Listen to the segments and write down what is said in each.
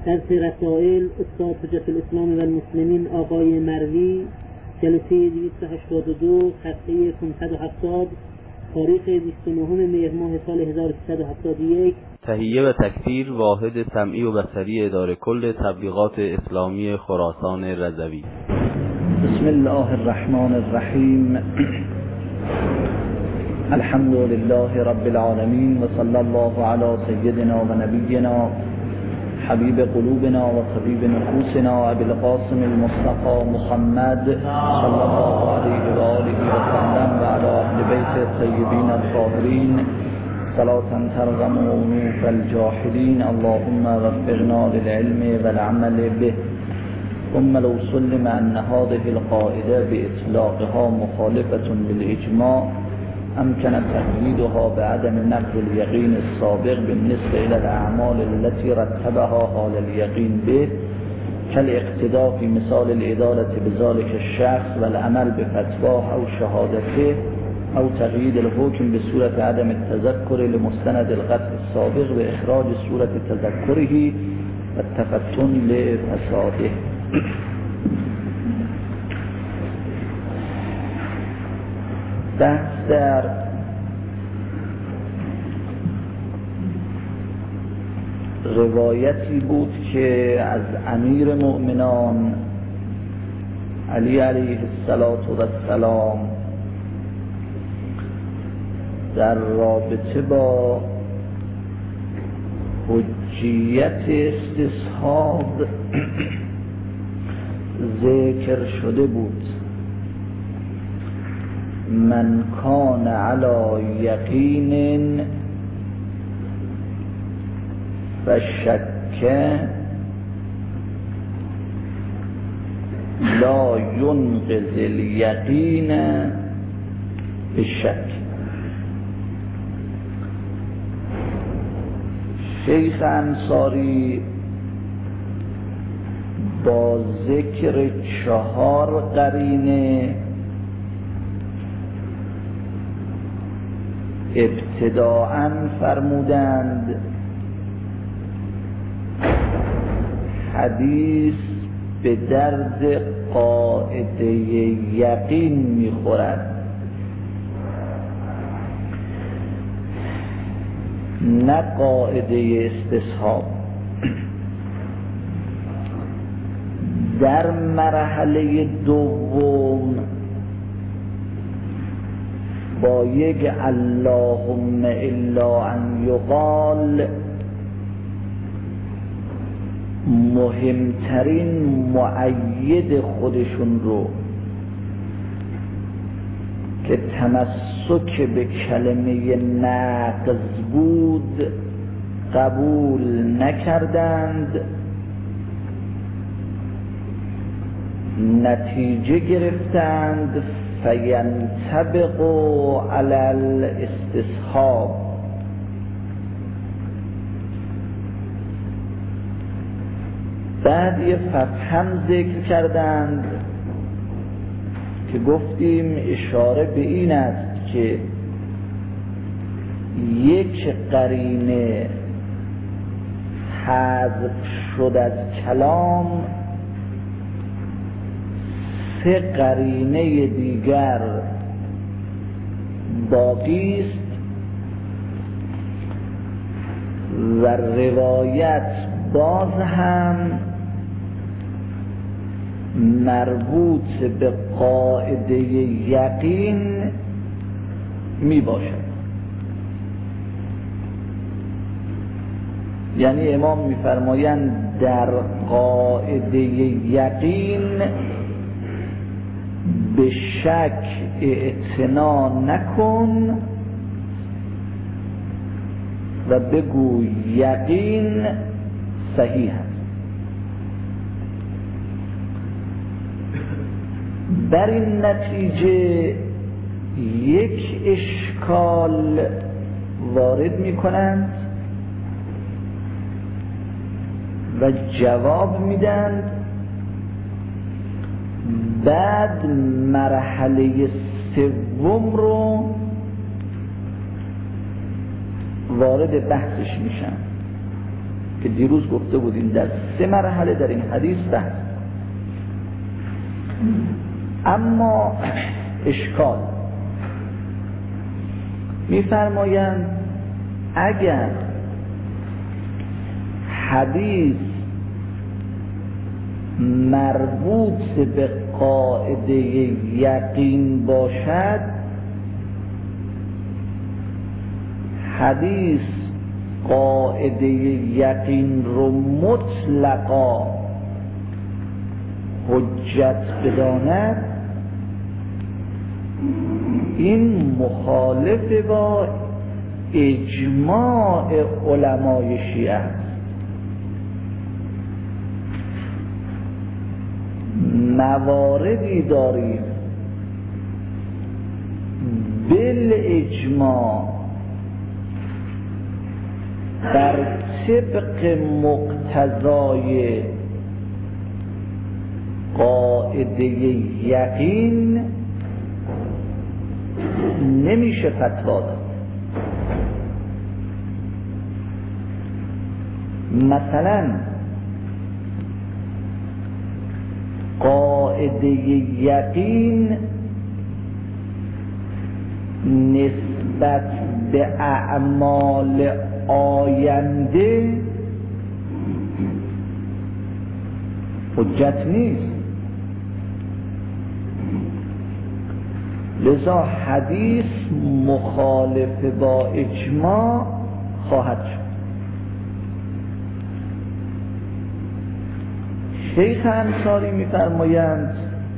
درس رسائل استاد حجت الاسلام و المسلمین آقای مروی، جلسه 282 صفحه 570 تاریخ 29 مهر ماه سال 1371. تهیه و تکثیر واحد سمعی و بصری اداره کل تبلیغات اسلامی خراسان رضوی. بسم الله الرحمن الرحیم. الحمد لله رب العالمین و صلی الله علی سیدنا و نبینا حبیب قلوبنا و طبیب نفوسنا ابی القاسم المصطفى محمد صلی الله علیه و آله و سلم و علی اهل بیت الطیبین الطاهرین صلاة ترغم عنوف الجاحدین. اللهم وفقنا للعلم والعمل به. ثم لو سلم ان هذه القاعده باطلاقها مخالفه للاجماع امكن تقييدها بعدم نقل اليقين السابق بالنسبه الى الاعمال التي رتبها حال اليقين به كالاقتداء في مثال الاداره بذلك الشخص والعمل بفتواه او شهادته او تقييد الحكم بصوره عدم التذكر لمستند القطع السابق واخراج صوره تذكره والتفتن لفساده. بحث در روایتی بود که از امیر مؤمنان علی علیه السلام در رابطه با حجیت استصحاب ذکر شده بود. من کان علی یقین فشک لا ینقض الیقین بالشک. شیخ انصاری با ذکر 4 قرینه ابتداءً فرمودند حدیث به درد قاعده یقین میخورد، نه قاعده استصحاب. در مرحله دوم با یک اللهم الا ان یقال مهمترین مؤید خودشون رو که تمسک به کلمه نقض بود قبول نکردند، نتیجه گرفتند فینطبق علی الاستصحاب. بعد یه فتح هم ذکر کردند که گفتیم اشاره به این است که یک قرینه حذف شد از کلام، 3 قرینه دیگر باقی است و روایت باز هم مربوط به قاعده یقین می باشد. یعنی امام می فرمایند در قاعده یقین به شک اعتنا نکن و بگو یقین صحیح است. بر این نتیجه یک اشکال وارد می کنند و جواب میدند. بعد مرحله سوم رو وارد بحثش میشن که دیروز گفته بودیم در 3 مرحله در این حدیث بحث. اما اشکال می‌فرمایند اگر حدیث مربوط به قاعده یقین باشد، حدیث قاعده یقین رو مطلقا حجت بداند، این مخالف با اجماع علمای شیعه است. مواردی داریم بالاجماع بر طبق مقتضای قاعده یقین نمیشه فتوا داد. مثلا قاعده یقین نسبت به اعمال آینده حجت نیست، لذا حدیث مخالف با اجماع خواهد شد. شیخ انصاری می‌فرمایند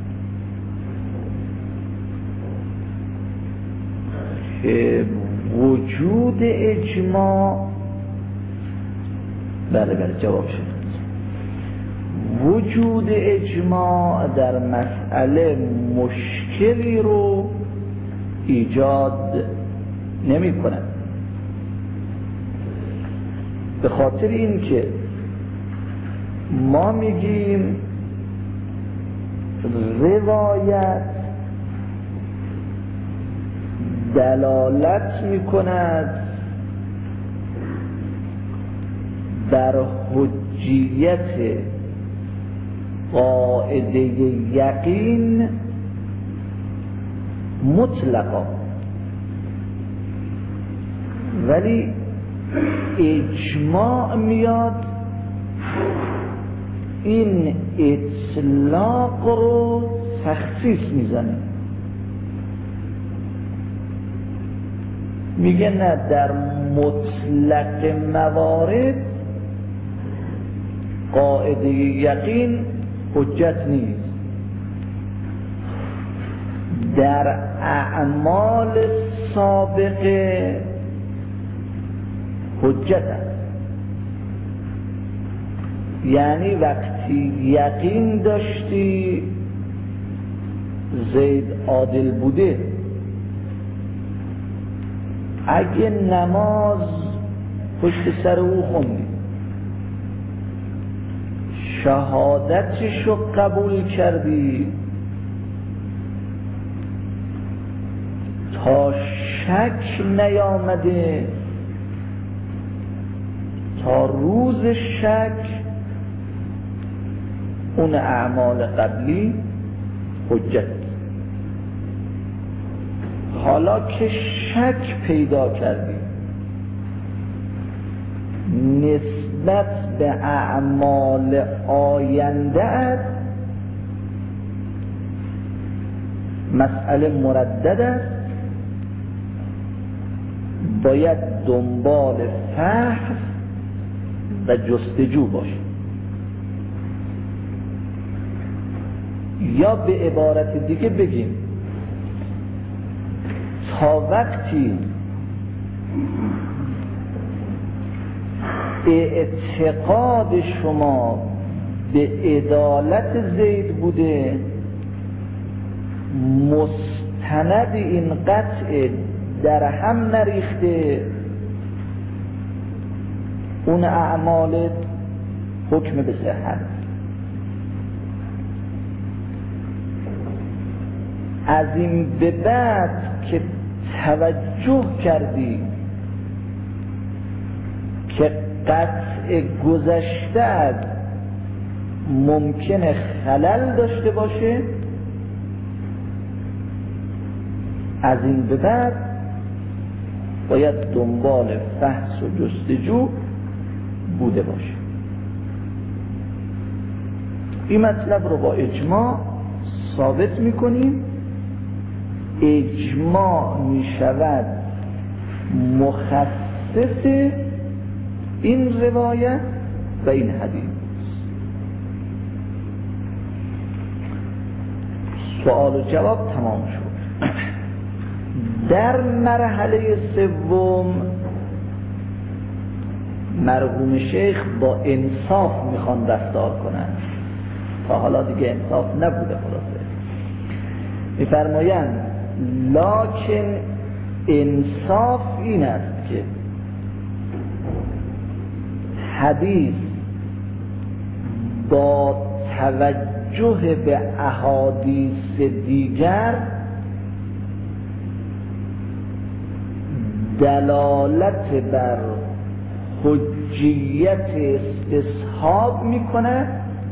که وجود اجماع، بله جواب شد، وجود اجماع در مسئله مشکلی رو ایجاد نمی کند، به خاطر این که ما میگیم روایت دلالت میکند بر حجیت قاعده یقین مطلقا، ولی اجماع میاد این اطلاق رو تخصیص میزنه، میگه نه، در مطلق موارد قاعده یقین حجت نیست، در اعمال سابقه حجت است. یعنی وقتی یقین داشتی زید عادل بوده، اگه نماز پشت سر او خوندی، شهادتشو قبول کردی، تا شک نیامده، تا روز شک، اون اعمال قبلی حجت. حالا که شک پیدا کردی نسبت به اعمال آینده، مسئله مردد است، باید دنبال فحص و جستجو باشه. یا به عبارت دیگه بگیم تا وقتی اعتقاد شما به عدالت زید بوده، مستند این قطع در هم نریخته، اون اعمال حکم به صحت. از این به بعد که توجه کردی که قطع گذشته ممکنه خلل داشته باشه، از این به بعد باید دنبال فحص و جستجو بوده باشه. این مطلب رو با اجماع ثابت میکنیم. اجماع میشود مخصص این روایت و این حدیث. سوال و جواب تمام شد. در مرحله سوم مرحوم شیخ با انصاف میخوان رفتار کنند. تا حالا دیگه انصاف نبوده. خلاصه میفرمایند لکن انصاف این است که حدیث با توجه به احادیث دیگر دلالت بر حجیت استصحاب میکنه،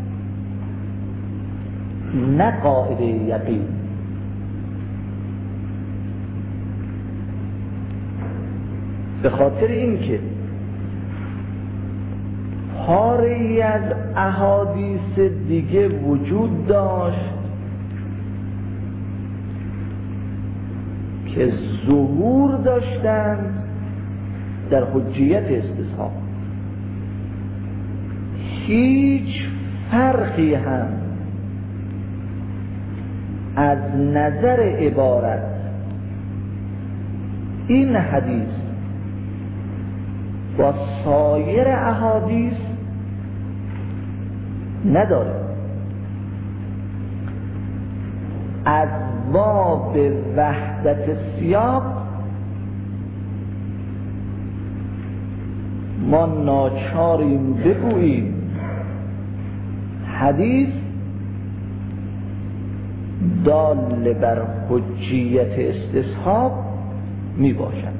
نه قاعده یقین. به خاطر اینکه پاره‌ای از احادیث دیگه وجود داشت که ظهور داشتند در حجیت استصحاب. هیچ فرقی هم از نظر عبارت این حدیث با سایر احادیث نداره. از باب وحدت سیاق ما ناچاریم بگوییم حدیث دال بر حجیت استصحاب می باشد.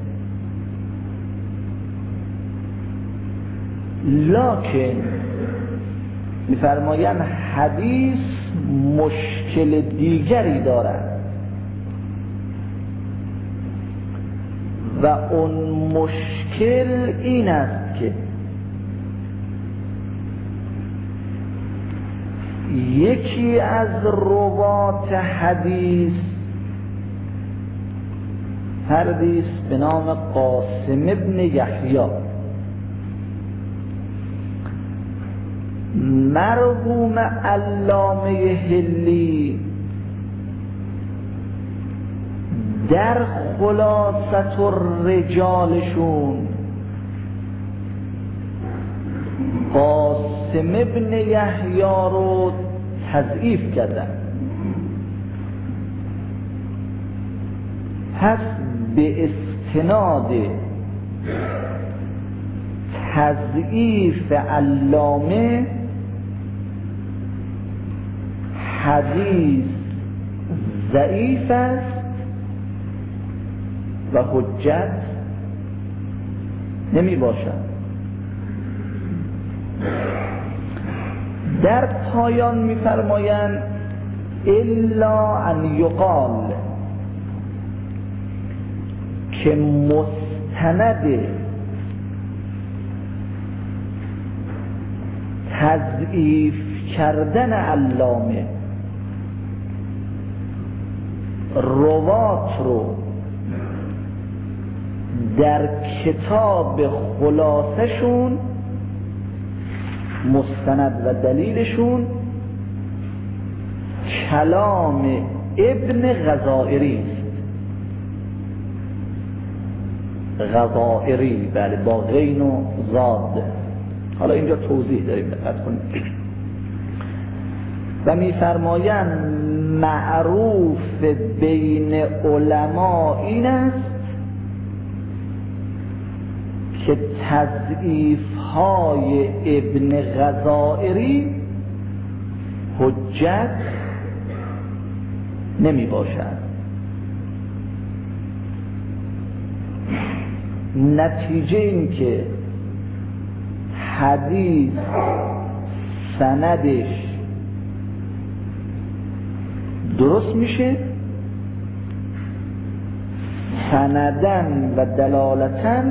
لکن می‌فرمایند حدیث مشکل دیگری دارد و اون مشکل این است که یکی از روات حدیث فردی است به نام قاسم ابن یحیی. مرحوم علامه حلی در خلاصة الرجالشون قاسم ابن یحیی رو تضعیف کردن. پس به استناد تضعیف علامه حدیث ضعیف است و حجت نمی باشد. در پایان می فرمایند الا ان یقال که مستند تضعیف کردن علامه روات رو در کتاب خلاصه شون مستند و دلیلشون کلام ابن غزائری است. غزائری، بله، با غین و زاد. حالا اینجا توضیح داریم، دقت کنید. و می‌فرمایند معروف بین علما این است که تضعیف‌های ابن غزائری حجت نمی باشد. نتیجه این که حدیث سندش درست میشه، سندن و دلالتن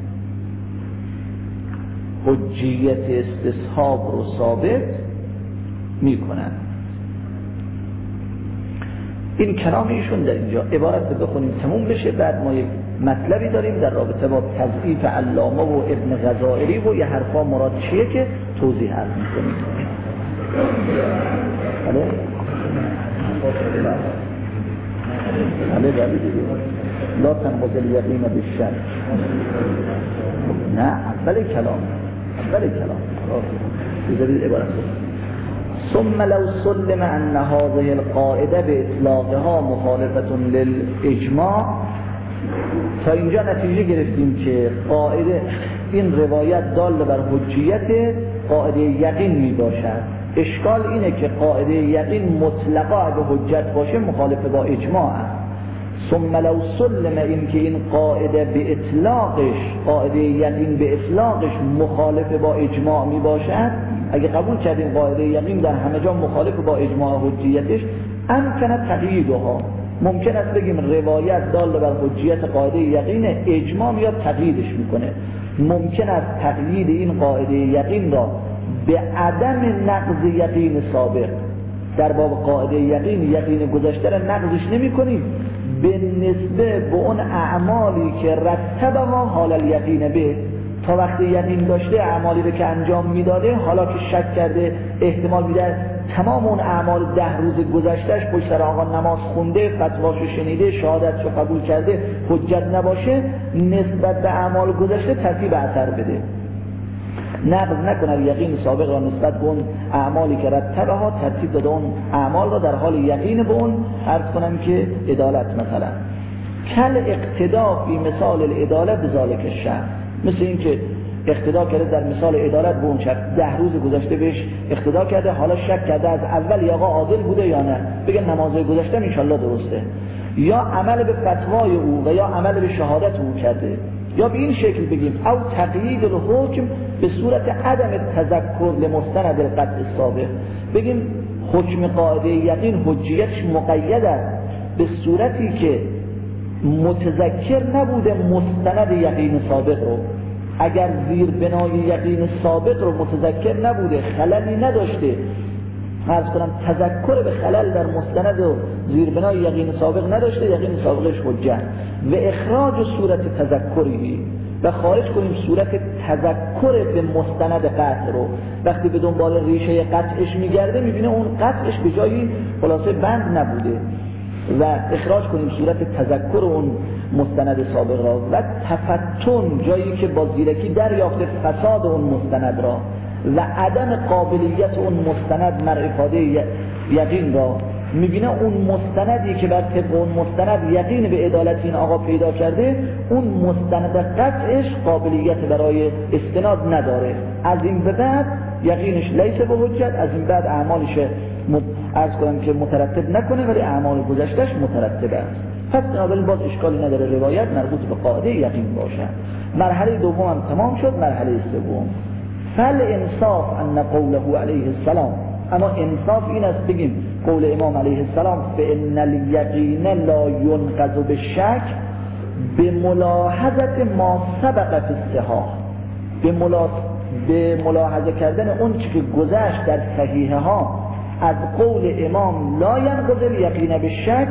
حجیت استصحاب رو ثابت میکنن. این کلام ایشون در اینجا عبارت بخونیم تموم بشه. بعد ما یک مطلبی داریم در رابطه با تضعیف علامه و ابن غزائری و یه حرفا مراد چیه که توضیح عرض میکنیم. بله لا تنقض الیقین بالشک. نه اول کلام بذارید عبارت ثم لو سلم ان هذه القاعده باطلاقها مخالفه للاجماع. تا اینجا نتیجه گرفتیم که قاعده این روایت دال بر حجیت قاعده یقین می باشد. اشکال اینه که قاعده یقین مطلقا اگه حجت باشه مخالف با اجماع است. ثم لو سلم این که این قاعده به اطلاقش، قاعده یقین به اطلاقش مخالف با اجماع می باشد، اگه قبول کردیم قاعده یقین در همه جا مخالف با اجماع حجیتش، امکن تقییدها، ممکن است بگیم روایت دال بر حجیت قاعده یقین، اجماع میاد تقییدش میکنه. ممکن است تقیید این قاعده یقین را به عدم نقض یقین سابق. در باب قاعده یقین گذشته را نقضش نمی کنیم به نسبه به اون اعمالی که رتبها حال الیقین به، تا وقتی یقین داشته اعمالی رو که انجام میداده، حالا که شک کرده احتمال میده تمام اون اعمال 10 روز گذشتهش پشت سر آقا نماز خونده، فتواشو شنیده، شهادتشو قبول کرده، حجت نباشه، نسبت به اعمال گذشته ترتیب اثر بده، نقض نکنه یقین سابق را نسبت به اون اعمالی که رتبها ترتیب داده اون اعمال را در حال یقین به اون عرض کنم که عدالت. مثلا کل اقتدا فی مثال العدالت بذالک الشخص، مثل این که اقتدا کرده در مثال عدالت به اون شخص، 10 روز گذشته بهش اقتدا کرده، حالا شک کرده از اول آقا عادل بوده یا نه، بگه نمازهای گذشته ان شاءالله درسته، یا عمل به فتوای او و یا عمل به شهادت او کرده، یا به این شکل بگیم او تقیید الحکم به صورت عدم تذکر لمستند القطع السابق، بگیم حکم قاعده یقین حجیتش مقید است به صورتی که متذکر نبوده مستند یقین سابق رو. اگر زیر بنای یقین سابق رو متذکر نبوده، خللی نداشته، عرض کنم تذکر به خلل در مستند و زیر بنای یقین سابق نداشته، یقین سابقش حجت و اخراج صورت تذکری و خارج کنیم صورت تذکر به مستند قطع رو. وقتی به دنبال ریشه قطعش میگرده میبینه اون قطعش به جایی خلاصه بند نبوده و اخراج کنیم صورت تذکر اون مستند سابق را و تفتن جایی که با زیرکی دریافت فساد اون مستند را و عدم قابلیت اون مستند مرافاده یقین را، میبینه اون مستندی که بر طبق اون مستند یقین به عدالت این آقا پیدا کرده، اون مستند قطعش قابلیت برای استناد نداره، از این به بعد یقینش لیس به حجت، از این بعد اعمالش عرض کنم که مترتب نکنه ولی اعمال گذشتهش مترتب است. پس بنابراین باز اشکالی نداره روایت مربوط به قاعده یقین باشه. مرحله دوم هم تمام شد. مرحله سوم فل انصاف ان قوله علیه السلام، اما انصاف این است بگیم قول امام علیه السلام فان الیقین لا ینقض بالشک به ملاحظه ما سبق فی الصحاح، به ملاحظه کردن اون چی که گذشت در صحیحه ها از قول امام لا ینقض الیقین بالشک،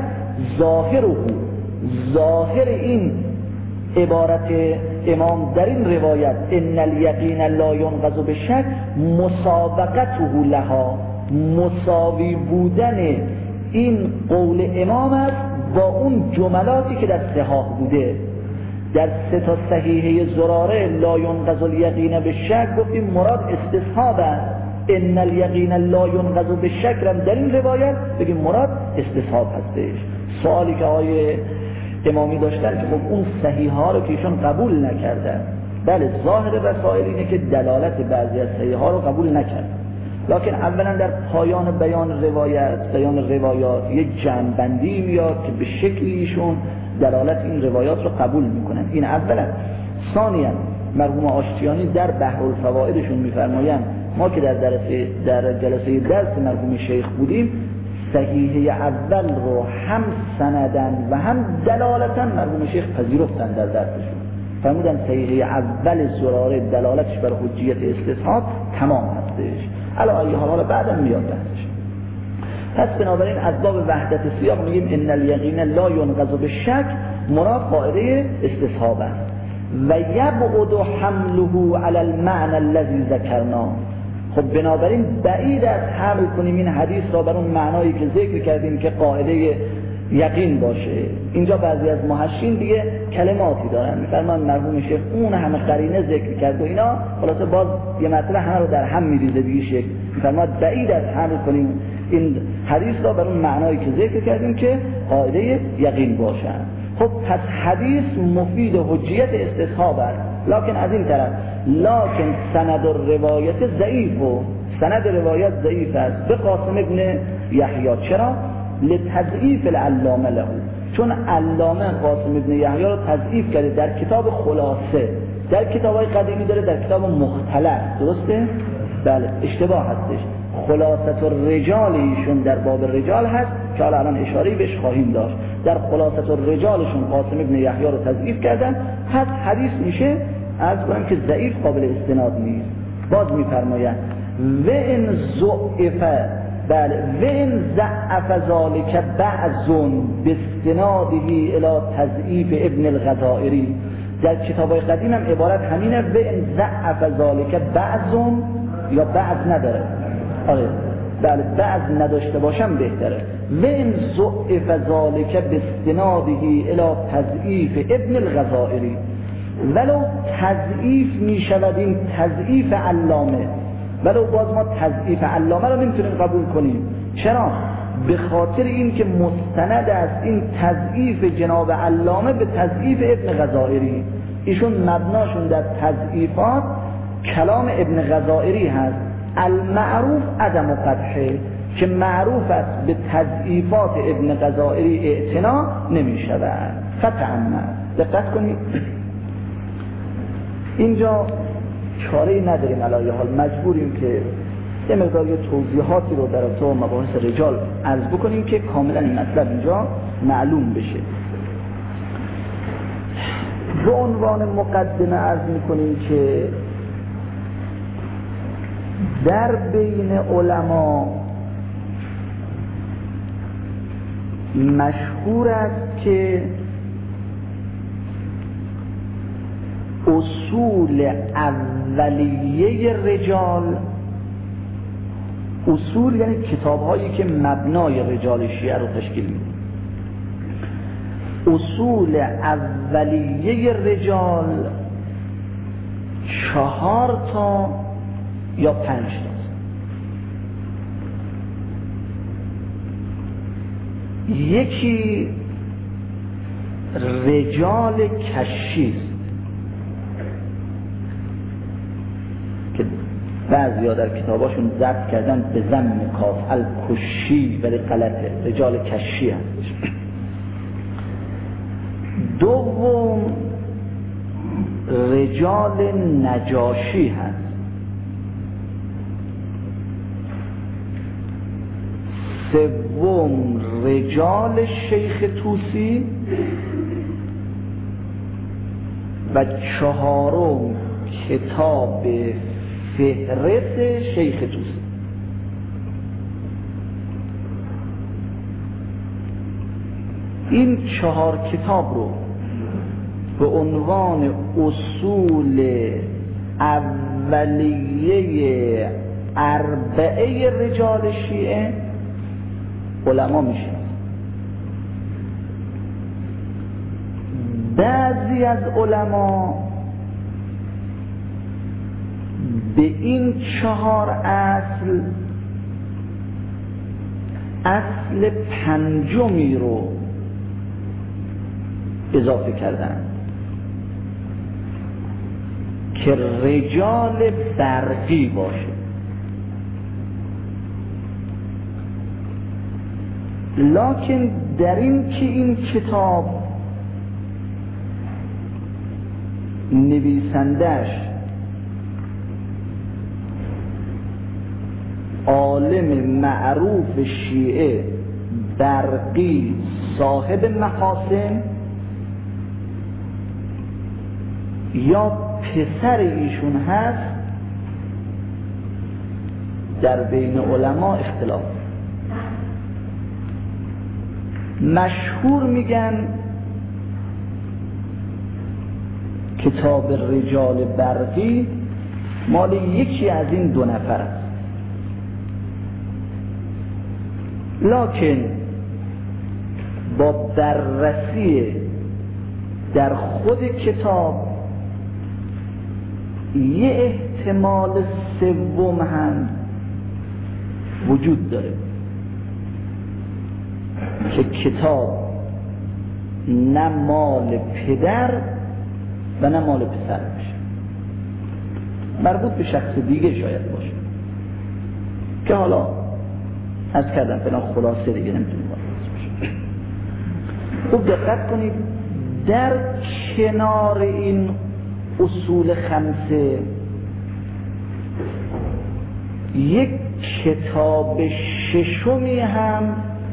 ظاهر این عبارت امام در این روایت ان الیقین لا ینقض بالشک مسابقته لها، مساوی بودن این قول امام است با اون جملاتی که در صحاح بوده. در 3 تا صحیحه زراره لا ینقض الیقین بالشک گفتیم مراد استصحاب است، ان الیقین لا ینقض بالشک در این روایت بگیم مراد استصحاب هستش. سوالی که آقای امامی داشتن که خب اون صحیح ها رو که ایشون قبول نکردن، بله ظاهر رسائل اینه که دلالت بعضی از صحیح ها رو قبول نکردن، لکن اولا در پایان بیان روایات یک جمع‌بندی میاد که به شکلی ایشون دلالت این روایات رو قبول میکنن. این اولا. ثانیا مرحوم آشتیانی در بحرالفوائدشون میفرمایند ما که در جلسه درس مرحوم شیخ بودیم صحیحه اول رو هم سندن و هم دلالتا مرحوم شیخ پذیرفتن در درسشون، فرمودن صحیحه اول زراره دلالتش بر حجیت استصحاب تمام هستش. علی ای حال بعدم میاد بحثش. پس بنابراین از باب وحدت سیاق میگیم ان الیقین لا ینقض بالشک، مراد قاعده استصحاب است. و یبعد حمله علی المعنى الذي ذکرنا. خب بنابراین بعید از حمل کنیم این حدیث را بر اون معنایی که ذکر کردیم که قاعده یقین باشه. اینجا بعضی از محشین دیگه کلماتی دارن میفرمان مرحوم شیخ اون همه قرینه ذکر کرد و اینا، خلاصه باز یه مطلب همه رو در هم میریزه دیگه. شیخ میفرمان بعید از حمل کنیم این حدیث را بر اون معنایی که ذکر کردیم که قاعده یقین باشن. خب پس حدیث مفید حجیت استصحاب است، لکن از این طرف لکن سند روایت ضعیف و سند روایت ضعیف است به قاسم ابن یحیی. چرا؟ لتضعیف العلامه له، چون علامه قاسم ابن یحیی رو تضعیف کرده در کتاب خلاصه، در کتاب‌های قدیمی داره، در کتاب مختلف. درسته؟ بله اشتباه هستش. خلاصه الرجال ایشون در باب رجال هست که حالا الان اشاره‌ای بهش خواهیم داشت. در خلاصه الرجالشون قاسم ابن یحیی رو تضعیف کردن، پس حدیث میشه از کنم که ضعیف قابل استناد نیست. باز میفرمایند و ان ضعف، بله و ان ضعف ذلك بعض باستناده الى تضعیف ابن الغزائری. در کتاب‌های قدیم هم عبارت همینه، و ان ضعف ذلك بعض، یا بعض نداره، آره بله بعض نداشته باشم بهتره. و ان ضعف ذلك باستناده الى تضعیف ابن الغزائری، ولو تضعیف می شود این تضعیف علامه، ولو باز ما تضعیف علامه رو نمیتونیم قبول کنیم. چرا؟ به خاطر این که مستند است این تضعیف جناب علامه به تضعیف ابن غزائری. ایشون مبناشون در تضعیفات کلام ابن غزائری هست، المعروف عدم قدحه، که معروف است به تضعیفات ابن غزائری اعتنا نمی شود. فتعمد دقت کنید، اینجا چاره‌ای نداریم علی حال مجبوریم که یه مقدار توضیحاتی رو در رابطه با مباحث رجال عرض بکنیم که کاملا این مطلب اینجا معلوم بشه. به عنوان مقدمه عرض میکنیم که در بین علما مشهور است که اصول اولیه رجال، اصول یعنی کتاب‌هایی که مبنای رجال شیعه رو تشکیل میده، اصول اولیه رجال 4 تا یا 5 تا. یکی رجال کشی است که بعضی‌ها در کتاباشون ضبط کردن به ضم کاف الکشی، ولی غلطه، رجال کشی هست. دوم رجال نجاشی هست. سوم رجال شیخ طوسی و 4م کتاب فهرست شیخ طوسی. این 4 کتاب رو به عنوان اصول اولیه 4 رجال شیعه علما میشه. بعضی از علما به این 4 اصل 5می رو اضافه کردن که رجال برقی باشه. لکن در این که این کتاب نویسندش عالم معروف شیعه برقی صاحب محاسن یا پسر ایشون هست در بین علما اختلاف. مشهور میگن کتاب رجال برقی مال یکی از این دو نفر است، لکن با بررسی در خود کتاب یه احتمال سوم هم وجود داره که کتاب نه مال پدر و نه مال پسر باشه، مربوط به شخص دیگه شاید باشه که حالا از کردم فلان خلاصه دیگه نمیتونیم باشه. خوب دقت کنید، در کنار این اصول خمسه یک کتاب ششمی هم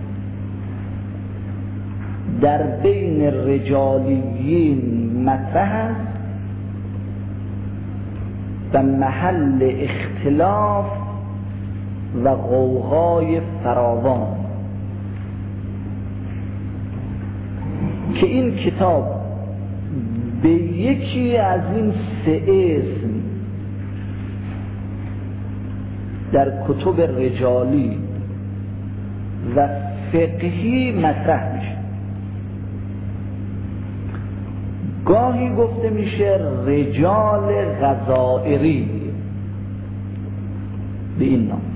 در بین رجالیین مطرح است و محل اختلاف و غوغای فراوان که این کتاب به یکی از این سه اسم در کتب رجالی و فقهی مطرح میشه. گاهی گفته میشه رجال غزائری به این نام،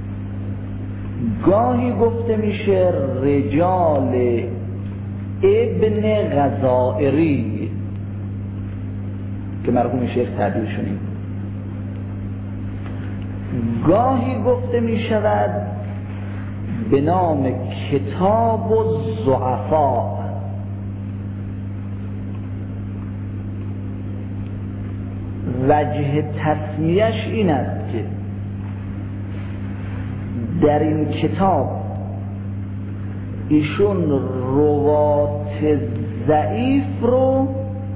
گاهی گفته میشه رجال ابن غزائری که مرحوم شیخ تعبیر شدیم، گاهی گفته می شود به نام کتاب الضعفاء. وجه تسمیه‌اش این است که در این کتاب ایشون روات ضعیف رو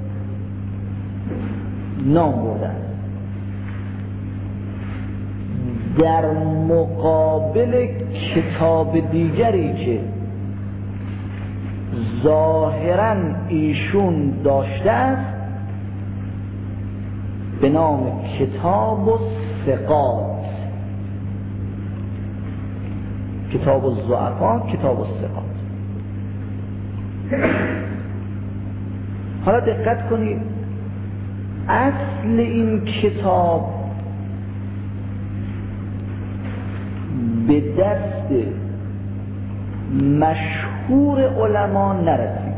نام بردن، در مقابل کتاب دیگری که ظاهراً ایشون داشته است به نام کتاب الثقات، کتاب الضعفاء، کتاب الثقات. حالا دقت کنید، اصل این کتاب به دست مشهور علما نرسید.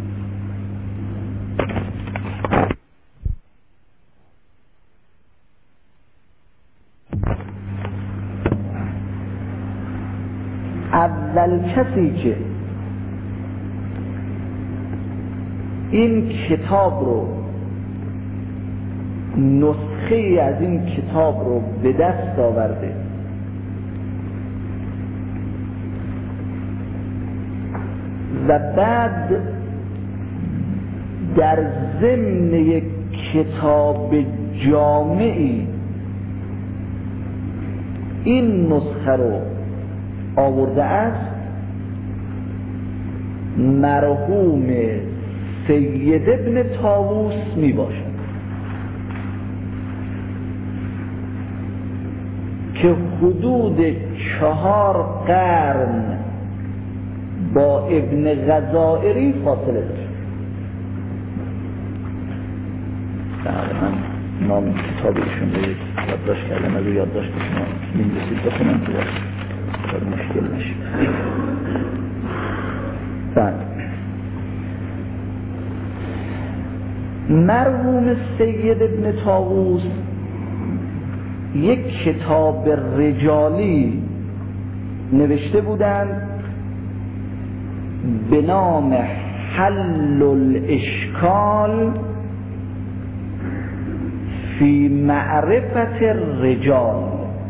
اول کسی که این کتاب رو، نسخه از این کتاب رو به دست آورده و بعد در ضمن یک کتاب جامعی این نسخه رو آورده است، مرحوم سید ابن طاووس می باشد که حدود 4 قرن با ابن غزائری فاصله داشت. من نام کتابشون رو یادداشت کردم، از یادداشت شما می‌رسید بخونم تو باید مشکل نشه. مرحوم سید ابن طاووس یک کتاب رجالی نوشته بودند به نام حل الاشکال فی معرفت الرجال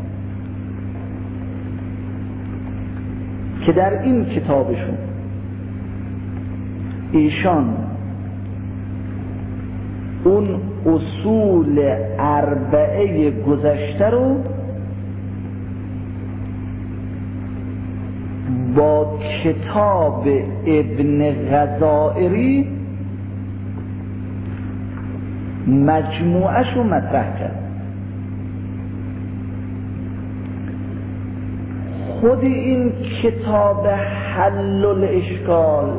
که در این کتابشون ایشان اون اصول اربعه گذشته رو با کتاب ابن غزائری مجموعش رو مطرح کرد. خود این کتاب حل الاشکال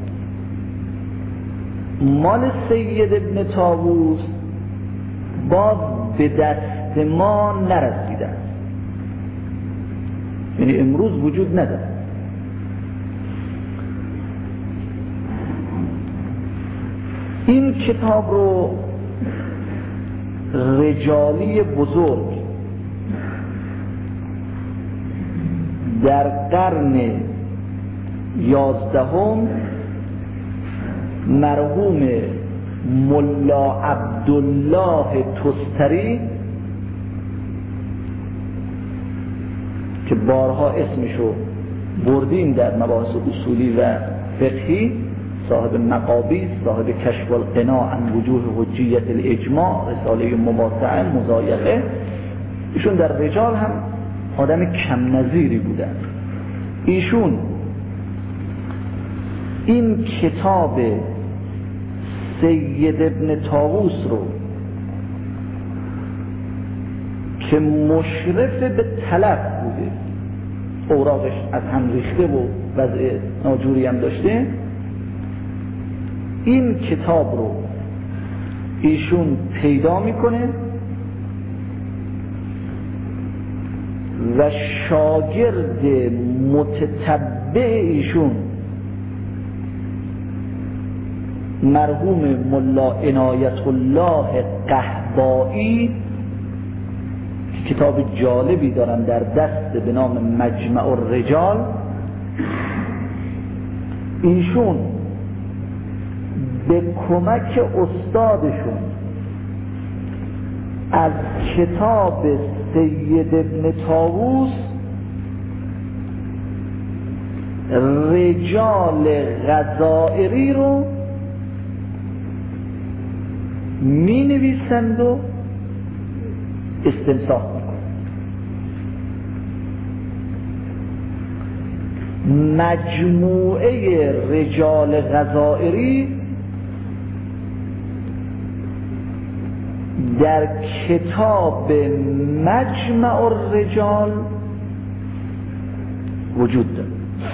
مال سید ابن طاووس باز به دست ما نرسیده است، یعنی امروز وجود نداره. این کتاب رو رجالی بزرگ در قرن 11 مرحوم ملا عبدالله تستری که بارها اسمشو بردیم در مباحث اصولی و فقهی، صاحب مقابیس، صاحب کشف القناع عن وجوه حجیت الاجماع، رساله مباطعه مضایقه، ایشون در رجال هم آدم کم نظیری بودن. ایشون این کتاب سید ابن طاووس رو که مشرف به تلف بوده، اوراقش از هم ریخته و وضع ناجوری هم داشته، این کتاب رو ایشون پیدا میکنه و شاگرد متتبع ایشون مرحوم ملا عنایت الله قحبایی که کتاب جالبی دارن در دست به نام مجمع الرجال، ایشون به کمک استادشون از کتاب سید ابن طاووس رجال غزائری رو می نویسند و استنساخ میکنند. مجموعه رجال غزائری در کتاب مجمع الرجال وجود دارد.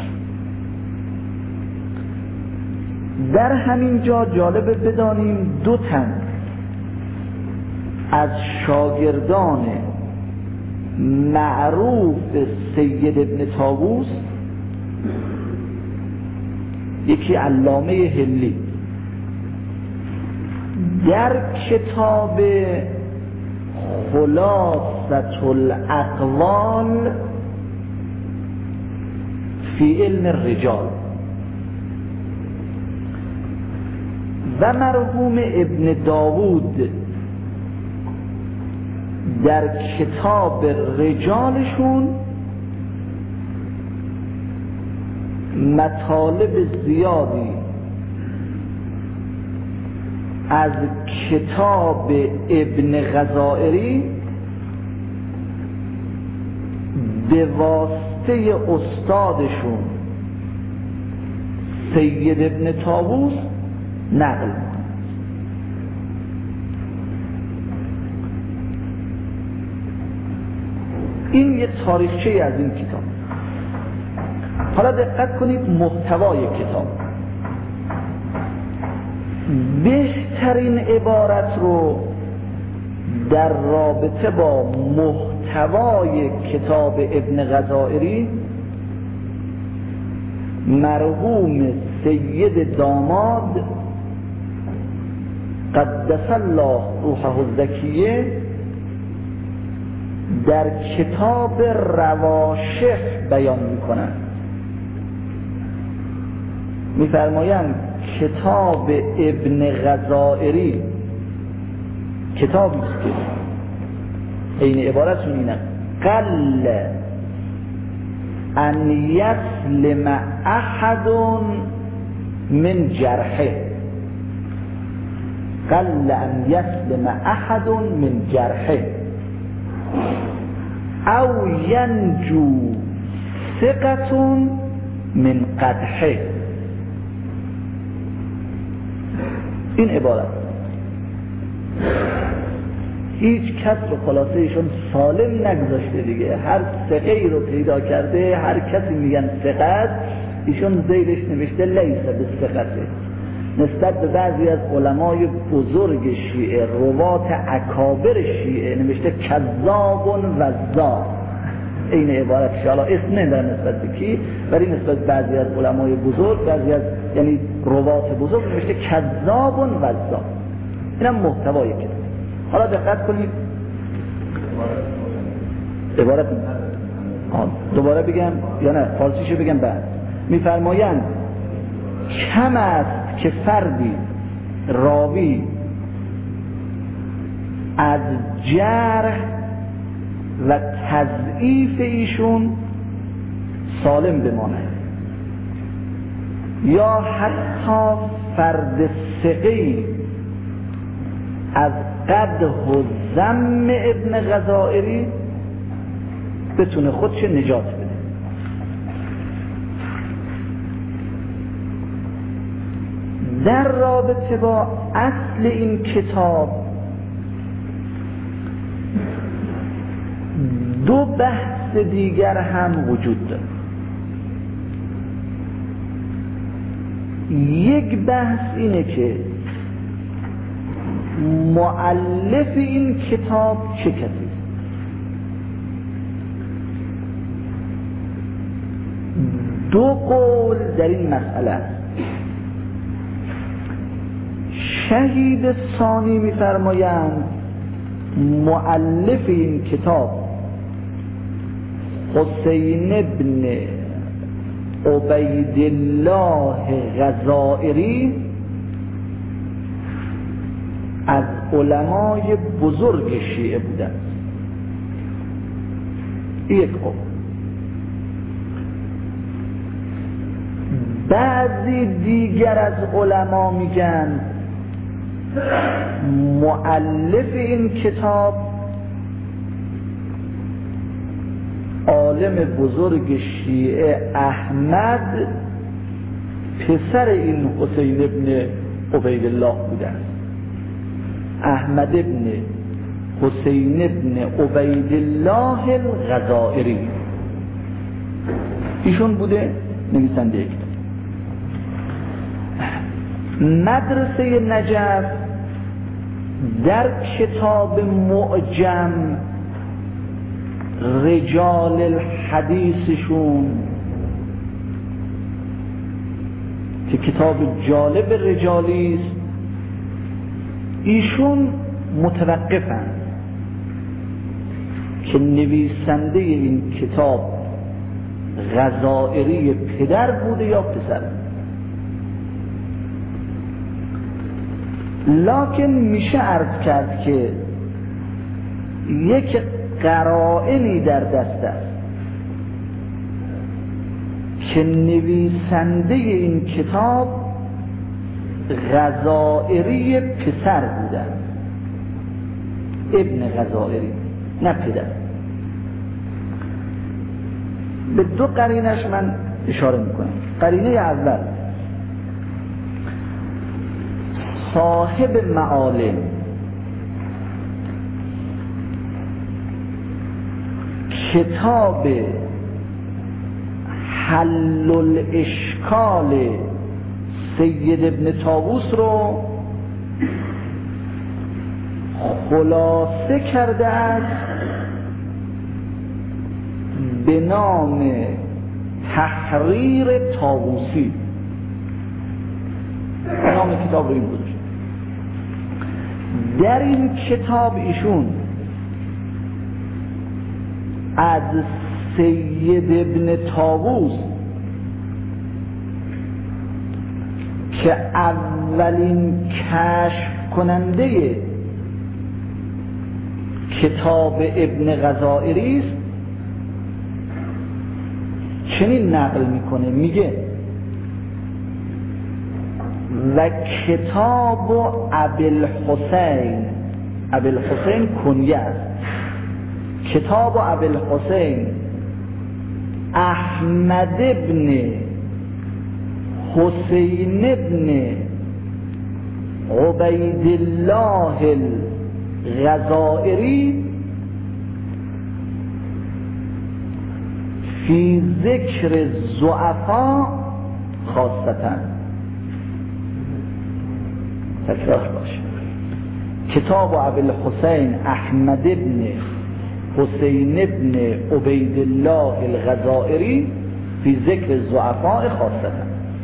در همین جا جالبه بدانیم دو تن از شاگردان معروف سید ابن طاووس، یکی علامه هلی در کتاب خلاصة الاقوال فی علم الرجال و مرحوم ابن داوود در کتاب رجالشون مطالب زیادی از کتاب ابن غزائری به واسطه استادشون سید ابن طاووس نقل می‌کنند. این یه تاریخچه از این کتاب. حالا دقت کنید محتوای کتاب. بهترین عبارت رو در رابطه با محتوای کتاب ابن غزائری مرحوم سید داماد قدس الله روحه الزکیه در کتاب رواشح بیان میکنند. میفرمایند کتاب ابن غزائری کتابی است که این عبارتشون اینه: قل ان یسلم احد من جرحه، قل ان یسلم احد من جرحه او ینجو ثقة من قدحه. این عبارت هیچ کس رو خلاصه ایشون سالم نگذاشته دیگه، هر ثقه‌ای رو پیدا کرده، هر کسی میگن ثقت، ایشون زیرش نوشته لیس بالثقته. نسبت به بعضی از علمای بزرگ شیعه، روات اکابر شیعه، نوشته کذاب و وزاق. این عبارت حالا اسم نداره نسبت به کی، ولی نسبت بعضی از علمای بزرگ، بعضی از یعنی روات بزرگ نوشته کذاب و وزاق. اینم محتوای کتاب. حالا دقت کنید عبارت دوباره بگم یا نه فارسیشو بگم بعد. میفرمایند کم است که فردی راوی از جرح و تضعیف ایشون سالم بمانه، یا حتی فرد ثقه‌ای از قدح و ذم ابن غزائری بتونه خودش نجات بده. در رابطه با اصل این کتاب دو بحث دیگر هم وجود داره. یک بحث اینه که مؤلف این کتاب چه کسی است. دو قول در این مسئله است. شهید ثانی می‌فرمایند مؤلف این کتاب حسین ابن عبیدالله غزائری از علمای بزرگ شیعه بودند. یک قول. بعضی دیگر از علما میگن مؤلف این کتاب عالم بزرگ شیعه احمد پسر این حسین ابن عبیدالله بوده است. احمد ابن حسین ابن عبیدالله الغزائری ایشون بوده نویسنده کتاب. مدرسه نجف در کتاب معجم رجال الحدیثشون که کتاب جالب رجالی است، ایشون متوقفن که نویسنده این کتاب غزائری پدر بوده یا پسر. لکن میشه عرض کرد که یک قرائنی در دست است که نویسنده این کتاب غزائری پسر بوده، ابن غزائری نه پدر. به دو قرینش من اشاره میکنم. قرینه اول صاحب معالم کتاب حل الاشکال سید ابن طاووس رو خلاصه کرده است به نام تحریر طاووسی. نام کتاب رو این بود. در این کتاب ایشون از سید ابن طاووس که اولین کشف کننده کتاب ابن غزائری است چنین نقل میکنه، میگه و کتاب ابوالحسین، ابوالحسین کنیه است، کتاب ابوالحسین احمد ابن حسین ابن عبید الله الغزائری فی ذکر الضعفاء خاصتا. تکرار باشه، کتاب ابوالحسین احمد ابن حسین ابن عبید الله الغزائری فی ذکر الضعفاء خاصتا.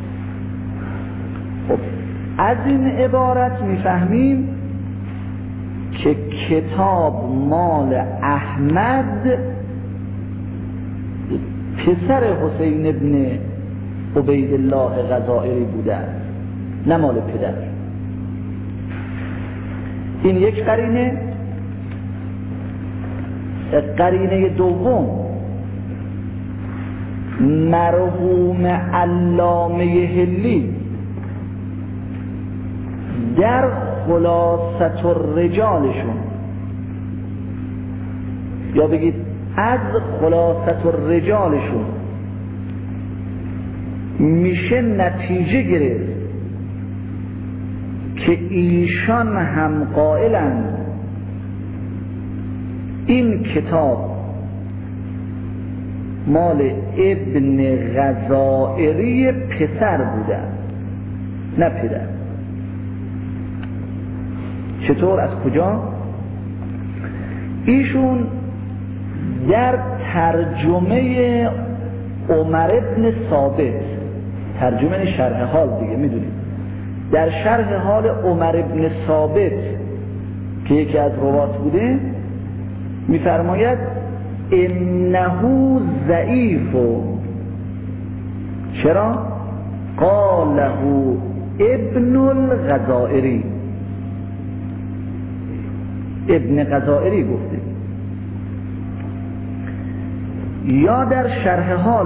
خب از این عبارت میفهمیم که کتاب مال احمد پسر حسین ابن عبید الله غزائری بوده است، نه مال پدر. این یک قرینه. قرینه دوم، مرحوم علامه حلی در خلاصة الرجالشون، یا بگید از خلاصة الرجالشون میشه نتیجه گرفت که ایشان هم قائلند این کتاب مال ابن غزائری پسر بوده نه پدر. چطور؟ از کجا؟ ایشون در ترجمه عمر ابن ثابت، ترجمه شرح حال دیگه میدونید، در شرح حال عمر ابن ثابت که یکی از روات بوده میفرماید انه ضعیف. چرا؟ قاله ابن الغزائری، ابن غزائری گفته. یا در شرح حال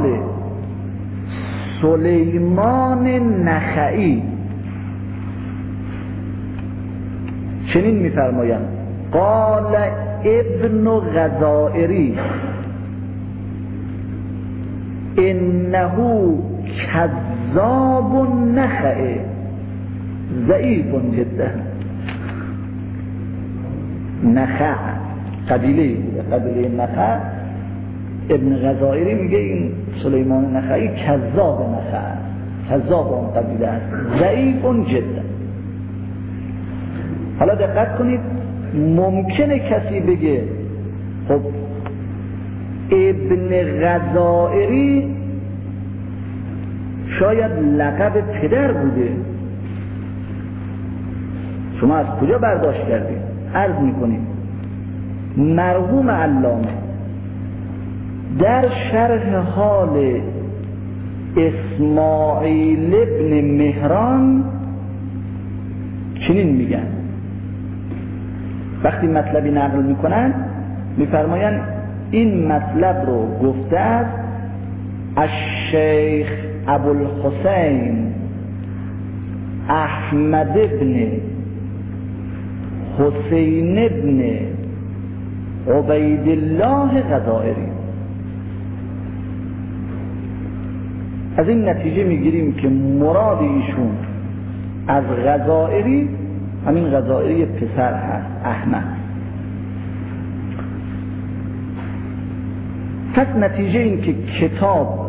سلیمان نخعی چنین میفرمایند قال ابن غزائری انه کذاب نخعه ضعیف جدا. نخع قبیله نخع، ابن غزائری میگه این سلیمان نخعی کذاب نخع، کذاب اون قبیله است، ضعیف جدا. حالا دقت کنید، ممکنه کسی بگه خب ابن غزائری شاید لقب پدر بوده، شما از کجا برداشت کردید؟ عرض میکنید مرحوم علامه در شرح حال اسماعیل ابن مهران چنین میگن، وقتی مطلبی نقل میکنن میفرماین این مطلب رو گفته است الشیخ ابوالحسین احمد ابن حسین ابن عبید الله غزائری. از این نتیجه میگیریم که مراد ایشون از غزائری همین غزائری پسر هست، احمد. پس نتیجه این که کتاب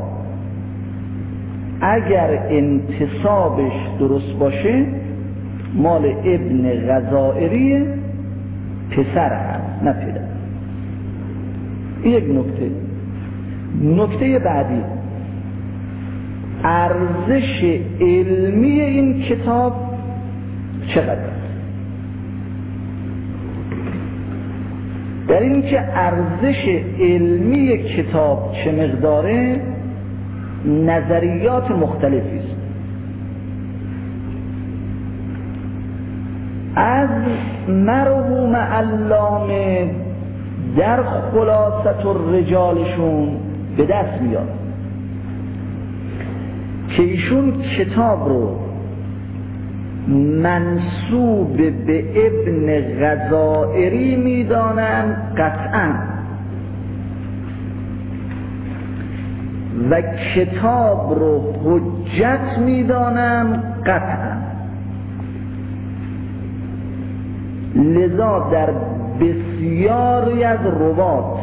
اگر انتسابش درست باشه مال ابن غزائری پسر هست نه پدر. این یک نکته. نکته بعدی، ارزش علمی این کتاب چقدر؟ در این که ارزش علمی کتاب چه مقداره نظریات مختلفی است. از مرحوم علامه در خلاصت الرجالشون به دست میاد که ایشون کتاب رو منسوب به ابن غزائری میدانن قطعا و کتاب رو حجت میدانن قطعا. لذا در بسیاری از روات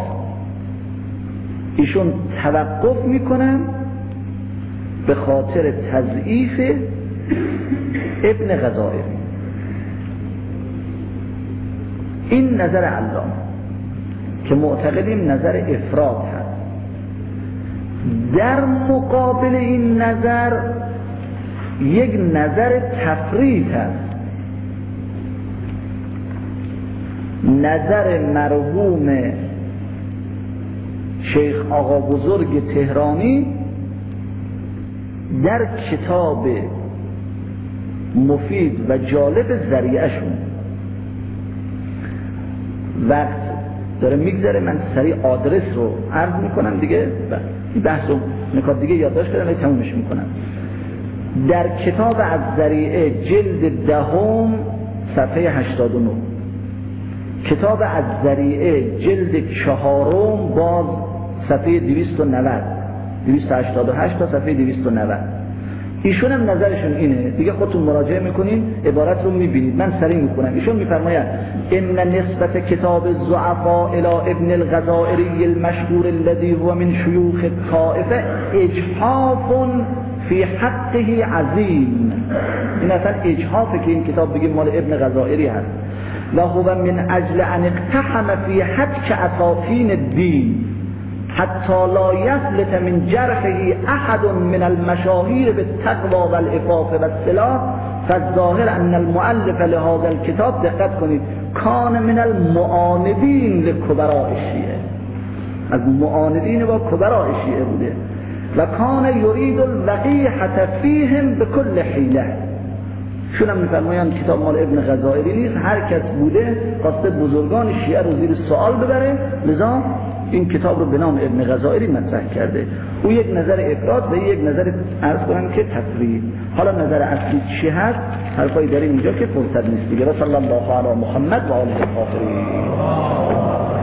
ایشون توقف میکنن به خاطر تضعیف ابن غزائری. این نظر علامه که معتقدیم نظر افراط هست. در مقابل این نظر یک نظر تفرید هست، نظر مرحوم شیخ آقا بزرگ تهرانی در کتاب مفید و جالب ذریعه‌شون. وقت داره میگذره، من سریع آدرس رو عرض میکنم دیگه، بحث و نکات دیگه یادداشت کردم و تمومش میکنم. در کتاب از ذریعه جلد 10 صفحه 89، کتاب از ذریعه جلد 4 باز صفحه 288 تا صفحه 290. ایشون هم نظرشون اینه دیگه، خودتون مراجعه میکنین عبارت رو میبینید، من سریع میکنم. ایشون میفرمایند ان نسبت کتاب الضعفاء الى ابن الغزائری المشهور الذي هو من شيوخ الطائفه اجحاف فی حقه عظیم. این اصلا اجحافه که این کتاب بگیم مال ابن غزائری هست. و هو من اجل ان اقتحم فی حق اساطین الدین حتی لا یفلت من جرحه احد من المشاهیر بالتقوى والعفاف والصلاح. فالظاهر ان المؤلف لهذا الكتاب، دقت کنید، کان من المعاندین لکبراء الشیعه، از معاندین با کبراء شیعه بوده. و کان یرید الوقیحة فیهم بكل حیله. شون هم میفرمایند کتاب مال ابن غزائری نیست، هر کس بوده قصد بزرگان شیعه رو زیر سوال ببره، لذا این کتاب رو به نام ابن غزائری مطرح کرده. او یک نظر افراد و یک نظر عرض کنم که تفرید. حالا نظر اصلی چی هست؟ حرفایی داریم اینجا که فرصت نیست دیگه. صلی الله علی محمد و آله الطاهرین.